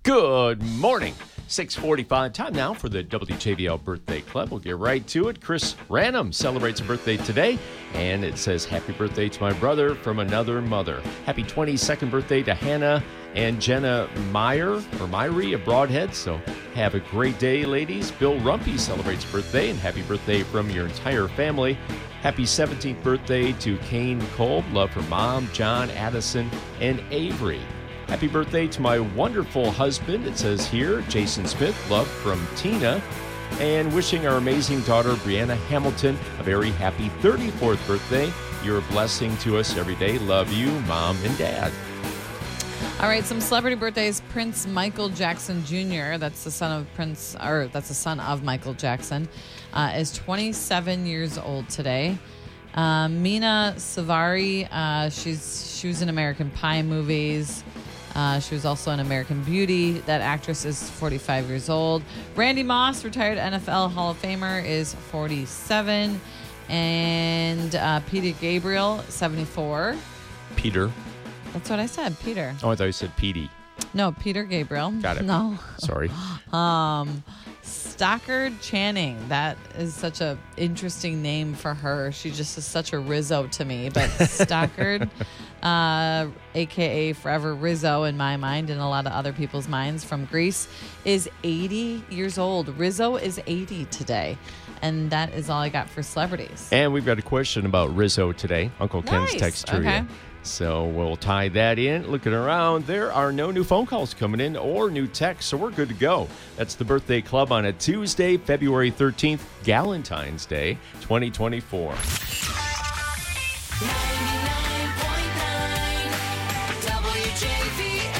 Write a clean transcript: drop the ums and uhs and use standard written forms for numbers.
Good morning. 6:45 time now for the WJVL Birthday Club. We'll get right to it. Chris Ranum celebrates a birthday today, and it says, happy birthday to my brother from another mother. Happy 22nd birthday to Hannah and Jenna Myrie of Broadhead. So have a great day, ladies. Bill Rumpy celebrates a birthday, and happy birthday from your entire family. Happy 17th birthday to Kane Kolb. Love for Mom, John, Addison, and Avery. Happy birthday to my wonderful husband, it says here, Jason Smith. Love from Tina. And wishing our amazing daughter, Brianna Hamilton, a very happy 34th birthday. You're a blessing to us every day. Love you, Mom and Dad. All right, some celebrity birthdays. Prince Michael Jackson Jr., that's the son of Michael Jackson, is 27 years old today. Mina Savari, she was in American Pie movies. She was also in American Beauty. That actress is 45 years old. Randy Moss, retired NFL Hall of Famer, is 47. And Peter Gabriel, 74. Peter. That's what I said, Peter. Oh, I thought you said Petey. No, Peter Gabriel. Got it. No. Sorry. Stockard Channing. That is such a interesting name for her. She just is such a Rizzo to me. But Stockard, a.k.a. Forever Rizzo in my mind and a lot of other people's minds, from Greece, is 80 years old. Rizzo is 80 today. And that is all I got for celebrities. And we've got a question about Rizzo today. Uncle Ken's Nice. text to Okay. you. So we'll tie that in. Looking around, there are no new phone calls coming in or new texts, so we're good to go. That's the Birthday Club on a Tuesday, February 13th, Galentine's Day, 2024.